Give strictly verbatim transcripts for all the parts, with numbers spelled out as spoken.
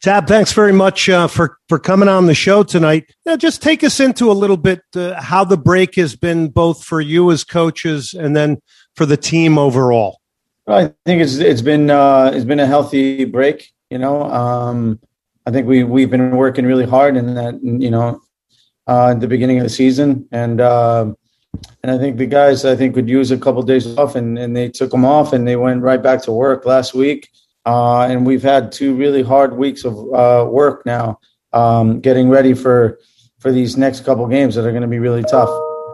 Tab, thanks very much uh, for, for coming on the show tonight. Now, just take us into a little bit uh, how the break has been both for you as coaches and then for the team overall. Well, I think it's it's been uh, it's been a healthy break. You know, um, I think we we've been working really hard in that. You know, uh, at the beginning of the season, and uh, and I think the guys I think could use a couple of days off, and, and they took them off, and they went right back to work last week. Uh, and we've had two really hard weeks of uh, work now, um, getting ready for for these next couple games that are going to be really tough.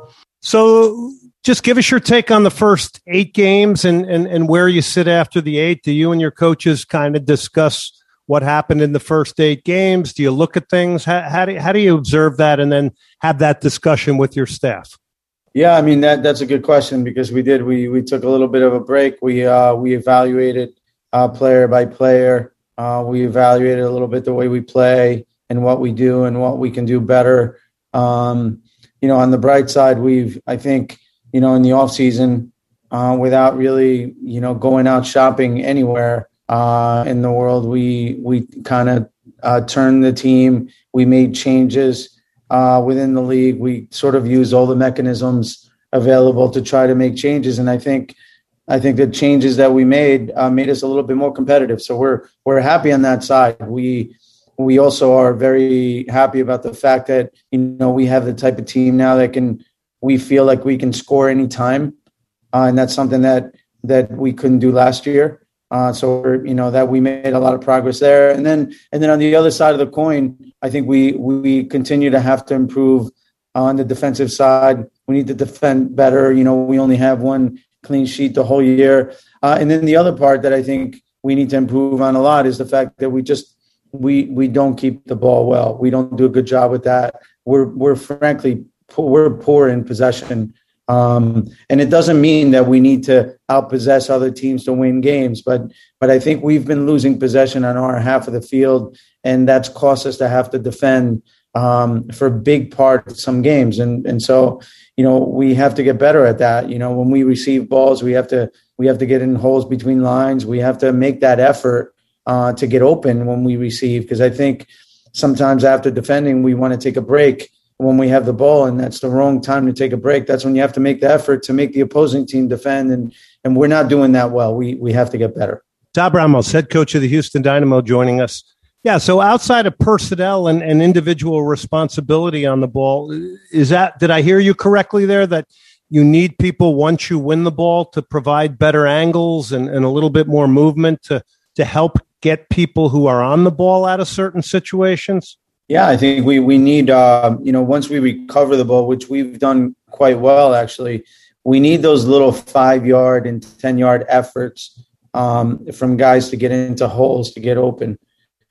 So just give us your take on the first eight games and, and, and where you sit after the eight. Do you and your coaches kind of discuss what happened in the first eight games? Do you look at things? How, how, do, how do you observe that and then have that discussion with your staff? Yeah, I mean, that that's a good question because we did. We we took a little bit of a break. We uh, we evaluated Uh, player by player. Uh, we evaluated a little bit the way we play and what we do and what we can do better. Um, you know, on the bright side, we've, I think, you know, in the off season, uh, without really, you know, going out shopping anywhere uh, in the world, we, we kind of uh, turned the team. We made changes uh, within the league. We sort of used all the mechanisms available to try to make changes. And I think, I think the changes that we made uh, made us a little bit more competitive. So we're we're happy on that side. We we also are very happy about the fact that, you know, we have the type of team now that can, we feel like we can score anytime. Uh, and that's something that that we couldn't do last year. Uh, so, we're, you know, that we made a lot of progress there. And then and then on the other side of the coin, I think we we continue to have to improve on the defensive side. We need to defend better. You know, we only have one clean sheet the whole year. Uh, and then the other part that I think we need to improve on a lot is the fact that we just, we we don't keep the ball well. We don't do a good job with that. We're, we're frankly, we're poor in possession. Um, and it doesn't mean that we need to outpossess other teams to win games, but, but I think we've been losing possession on our half of the field, and that's cost us to have to defend um, for a big part of some games. And, and so, you know, we have to get better at that. You know, when we receive balls, we have to we have to get in holes between lines. We have to make that effort uh, to get open when we receive, because I think sometimes after defending, we want to take a break when we have the ball, and that's the wrong time to take a break. That's when you have to make the effort to make the opposing team defend, and and we're not doing that well. We we have to get better. Tab Ramos, head coach of the Houston Dynamo, joining us. Yeah, so outside of personnel and, and individual responsibility on the ball, is that, did I hear you correctly there, that you need people once you win the ball to provide better angles and, and a little bit more movement to, to help get people who are on the ball out of certain situations? Yeah, I think we, we need, uh, you know, once we recover the ball, which we've done quite well, actually, we need those little five-yard and ten-yard efforts um, from guys to get into holes, to get open.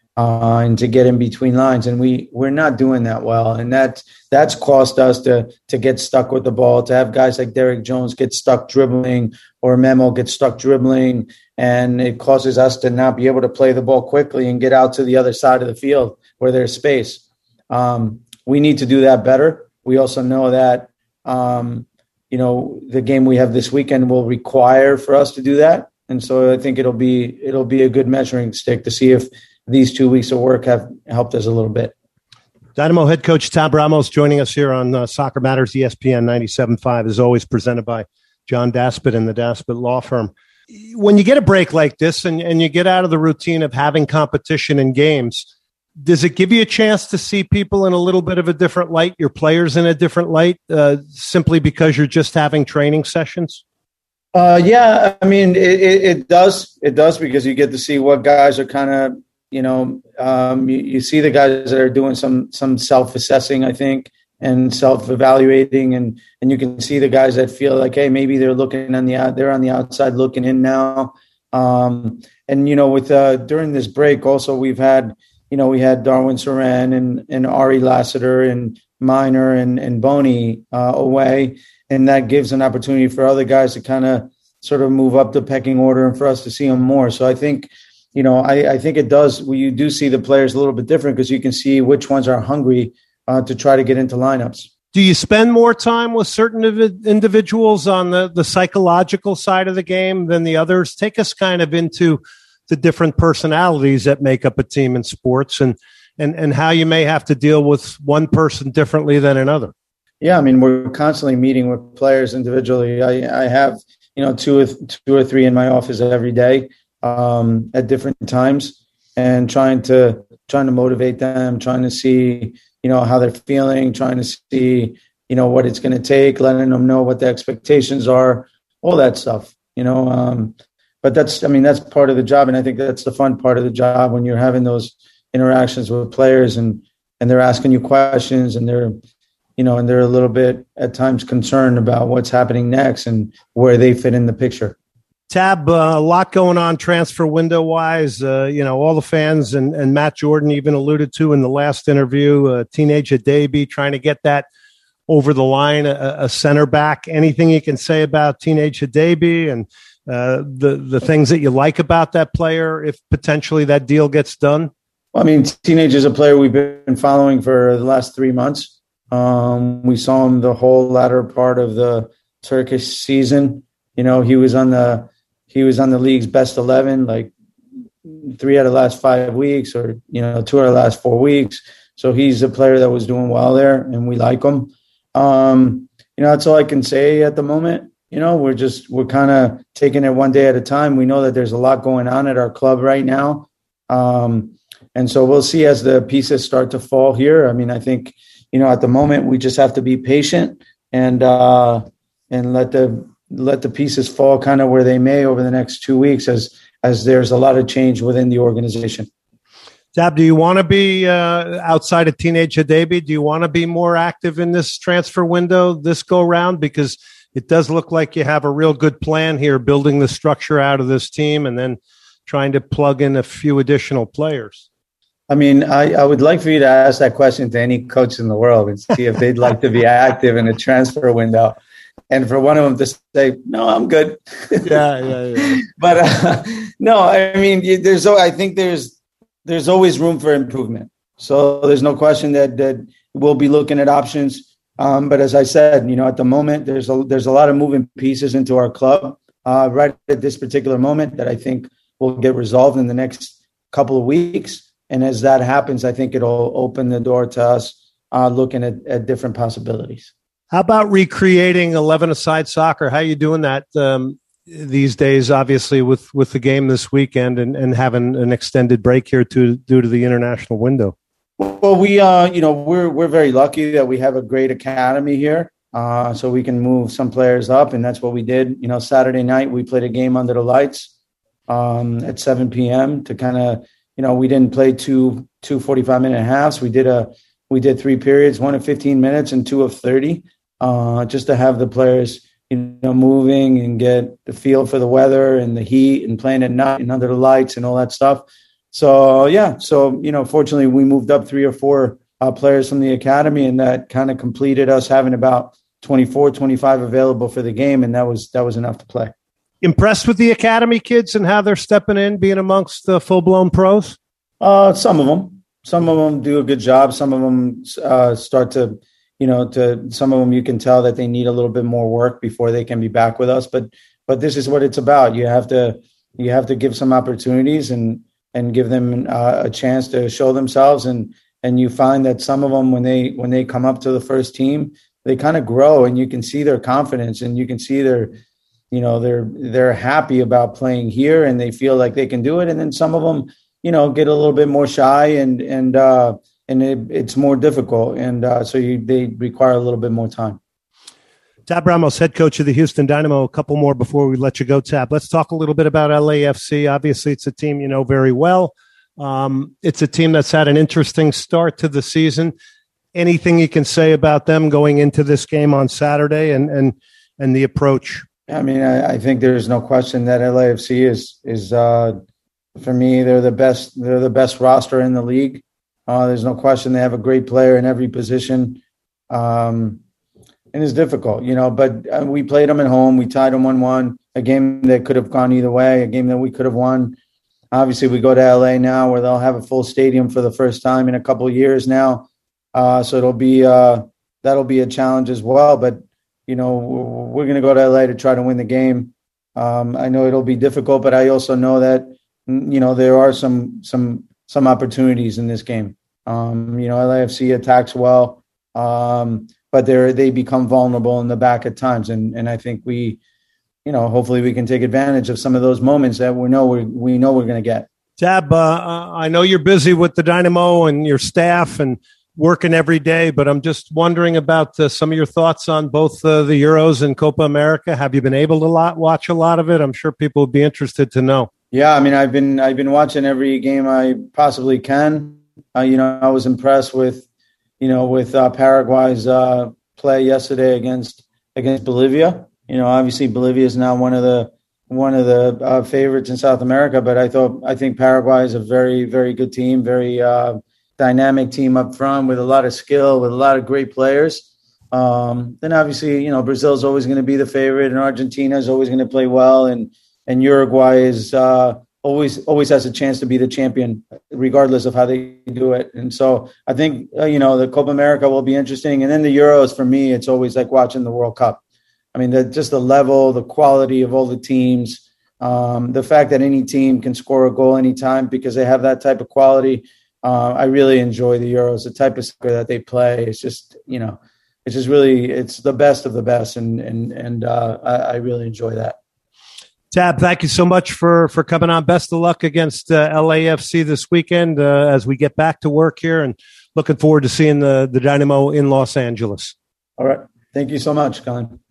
Uh, and to get in between lines, and we we're not doing that well, and that that's cost us to to get stuck with the ball. To have guys like Derek Jones get stuck dribbling, or Memo get stuck dribbling, and it causes us to not be able to play the ball quickly and get out to the other side of the field where there's space. Um, we need to do that better. We also know that um, you know the game we have this weekend will require for us to do that, and so I think it'll be it'll be a good measuring stick to see if these two weeks of work have helped us a little bit. Dynamo head coach Tab Ramos joining us here on uh, Soccer Matters, E S P N ninety-seven point five, as always, presented by John Daspit and the Daspit Law Firm. When you get a break like this and, and you get out of the routine of having competition in games, does it give you a chance to see people in a little bit of a different light, your players in a different light, uh, simply because you're just having training sessions? Uh, yeah, I mean, it, it, it does. It does, because you get to see what guys are kind of, you know, um, you, you see the guys that are doing some some self-assessing, I think, and self-evaluating, and and you can see the guys that feel like, hey, maybe they're looking on the out, they're on the outside looking in now. Um, and you know, with uh, during this break, also we've had, you know, we had Darwin Soren and and Ari Lassiter and Miner and and Boney uh, away, and that gives an opportunity for other guys to kind of sort of move up the pecking order and for us to see them more. So I think. You know, I, I think it does. Well, you do see the players a little bit different because you can see which ones are hungry uh, to try to get into lineups. Do you spend more time with certain individuals on the, the psychological side of the game than the others? Take us kind of into the different personalities that make up a team in sports, and and and how you may have to deal with one person differently than another. Yeah, I mean, we're constantly meeting with players individually. I, I have, you know, two or two or three in my office every day um, at different times, and trying to trying to motivate them, trying to see, you know, how they're feeling, trying to see, you know, what it's going to take, letting them know what the expectations are, all that stuff, you know. Um, but that's, I mean, that's part of the job, and I think that's the fun part of the job when you're having those interactions with players, and and they're asking you questions, and they're you know, and they're a little bit at times concerned about what's happening next and where they fit in the picture. Tab, uh, a lot going on transfer window wise. Uh, you know, all the fans and, and Matt Jordan even alluded to in the last interview, uh, teenage Adebi trying to get that over the line, a, a center back. Anything you can say about teenage Adebi and uh, the, the things that you like about that player if potentially that deal gets done? Well, I mean, teenage is a player we've been following for the last three months. Um, we saw him the whole latter part of the Turkish season. You know, he was on the he was on the league's best eleven, like three out of the last five weeks, or you know, two out of the last four weeks. So he's a player that was doing well there, and we like him. Um, you know, that's all I can say at the moment. You know, we're just we're kind of taking it one day at a time. We know that there's a lot going on at our club right now, um, and so we'll see as the pieces start to fall here. I mean, I think. You know, at the moment, we just have to be patient and uh, and let the let the pieces fall kind of where they may over the next two weeks as as there's a lot of change within the organization. Tab, do you want to be uh, outside of teenage Adebi? Do you want to be more active in this transfer window this go round? Because it does look like you have a real good plan here, building the structure out of this team and then trying to plug in a few additional players. I mean, I, I would like for you to ask that question to any coach in the world and see if they'd like to be active in a transfer window. And for one of them to say, no, I'm good. Yeah, yeah, yeah. But uh, no, I mean, there's, I think there's, there's always room for improvement. So there's no question that, that we'll be looking at options. Um, but as I said, you know, at the moment, there's a, there's a lot of moving pieces into our club uh, right at this particular moment that I think will get resolved in the next couple of weeks. And as that happens, I think it'll open the door to us uh, looking at, at different possibilities. How about recreating eleven-a-side soccer? How are you doing that um, these days, obviously, with, with the game this weekend and, and having an extended break here to, due to the international window? Well, we, uh, you know, we're we're very lucky that we have a great academy here, uh, so we can move some players up, and that's what we did. You know, Saturday night, we played a game under the lights um, at seven p.m. to kind of – You know, we didn't play two two forty-five minute halves. We did a we did three periods, one of fifteen minutes and two of thirty, uh, just to have the players, you know, moving and get the feel for the weather and the heat and playing at night and under the lights and all that stuff. So yeah, so you know, fortunately, we moved up three or four uh, players from the academy, and that kind of completed us having about twenty-four, twenty-five available for the game, and that was that was enough to play. Impressed with the academy kids and how they're stepping in, being amongst the full-blown pros? Uh, some of them. Some of them do a good job. Some of them uh, start to, you know, to some of them you can tell that they need a little bit more work before they can be back with us. But but this is what it's about. You have to you have to give some opportunities and and give them uh, a chance to show themselves. And and you find that some of them when they when they come up to the first team, they kind of grow, and you can see their confidence, and you can see their you know, they're they're happy about playing here and they feel like they can do it. And then some of them, you know, get a little bit more shy and and uh, and it, it's more difficult. And uh, so you, they require a little bit more time. Tab Ramos, head coach of the Houston Dynamo. A couple more before we let you go, Tab. Let's talk a little bit about L A F C. Obviously, it's a team you know very well. Um, it's a team that's had an interesting start to the season. Anything you can say about them going into this game on Saturday and and and the approach? I mean, I, I think there's no question that L A F C is is uh, for me. They're the best. They're the best roster in the league. Uh, there's no question they have a great player in every position, um, and it's difficult, you know. But uh, we played them at home. We tied them one one. A game that could have gone either way. A game that we could have won. Obviously, we go to L A now, where they'll have a full stadium for the first time in a couple of years now. Uh, so it'll be uh, that'll be a challenge as well. But you know, we're going to go to L A to try to win the game. Um, I know it'll be difficult, but I also know that, you know, there are some some some opportunities in this game. Um, you know, L A F C attacks well, um, but they they become vulnerable in the back at times, and and I think we, you know, hopefully we can take advantage of some of those moments that we know we we know we're going to get. Tab, uh, I know you're busy with the Dynamo and your staff and working every day, but I'm just wondering about uh, some of your thoughts on both uh, the Euros and Copa America. Have you been able to lot, watch a lot of it? I'm sure people would be interested to know. Yeah, I mean, I've been I've been watching every game I possibly can. Uh, you know, I was impressed with, you know, with uh, Paraguay's uh, play yesterday against against Bolivia. You know, obviously Bolivia is now one of the one of the uh, favorites in South America, but I thought I think Paraguay is a very very good team, very uh, dynamic team up front with a lot of skill, with a lot of great players. Um, then obviously, you know, Brazil is always going to be the favorite, and Argentina is always going to play well, and and Uruguay is uh, always always has a chance to be the champion, regardless of how they do it. And so I think uh, you know the Copa America will be interesting, and then the Euros for me, it's always like watching the World Cup. I mean, the, just the level, the quality of all the teams, um, the fact that any team can score a goal anytime because they have that type of quality. Uh, I really enjoy the Euros, the type of soccer that they play. It's just, you know, it's just really, it's the best of the best. And, and, and uh, I, I really enjoy that. Tab, thank you so much for, for coming on. Best of luck against uh, L A F C this weekend uh, as we get back to work here, and looking forward to seeing the, the Dynamo in Los Angeles. All right. Thank you so much, Colin.